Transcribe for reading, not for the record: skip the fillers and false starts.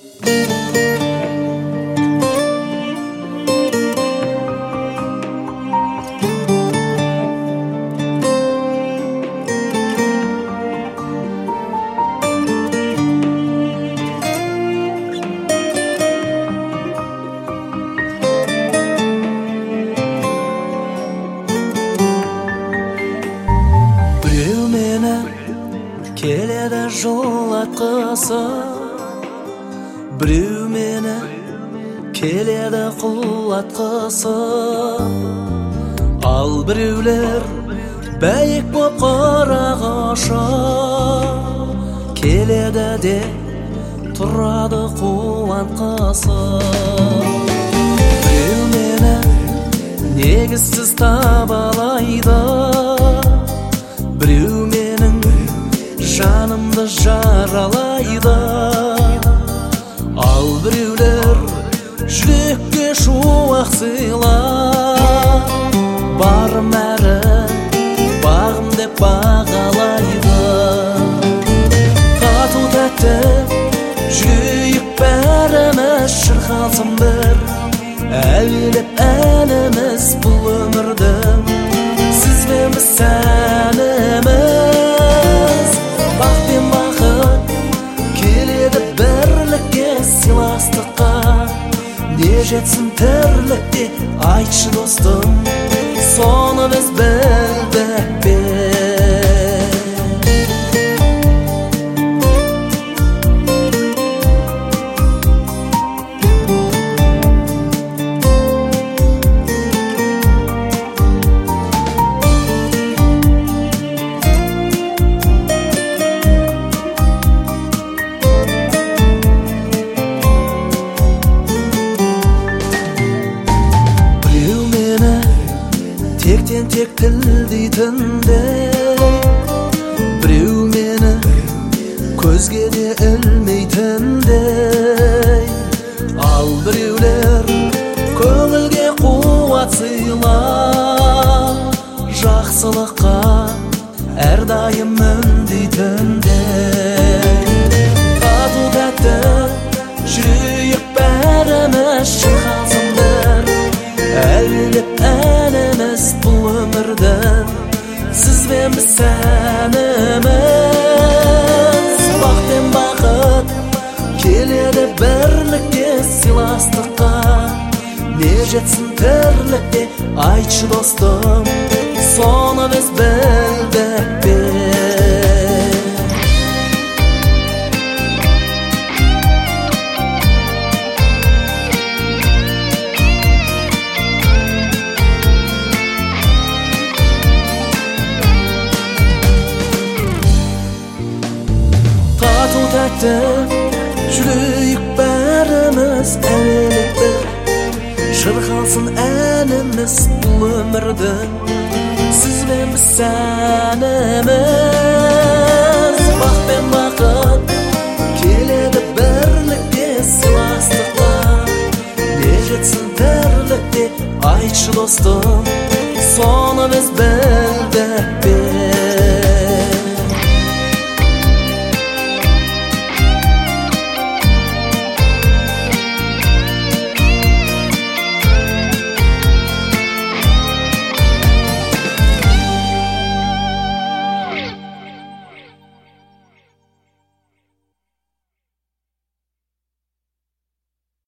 Келеді жылатқысы, біреу мені келеді құлатқысы. Ал біреулер бәйек боп қарағаша, келеді де тұрады қуантқысы. Біреу мені негізсіз табалайды, біреу менің жанымды жаралайды. Ал біреулер жүрекке шуақ сыйлап, барым әрі бағым деп бағалайды. Тату тәтті жүрейік бәріміз, шырқалсын бір әуелеп әніміз. Бұл өмірдің сіз бен біз сәніміз. Бақ пен бақыт келеді бірлікке, сыйластыққа не жетсін тірлікте. Айтшы достым, соны біз білдік пе? Тектен тек тілдейтіндей, біреу мені көзге де ілмейтіндей. Ал біреулер көңілге қуат сыйлап, жақсылыққа әрдайым үндейтіндей. Тату тәтті жүрейік бәріміз, шырқалсын бір әуелеп әніміз. Бұл өмірдің сіз бен біз сәніміз. Бақ пен бақыт келеді бірлікке, сыйластыққа не жетсін тірлікте. Айтшы достым, соны біз білдік пе? Тату тәтті жүрейік бәріміз, әуелеп бір шырқалсын әніміз. Бұл өмірдің сіз бен біз сәніміз. Бақ пен бақыт келеді бірлікке, сыйластыққа не жетсін тірлікте. Айтшы достым, соны біз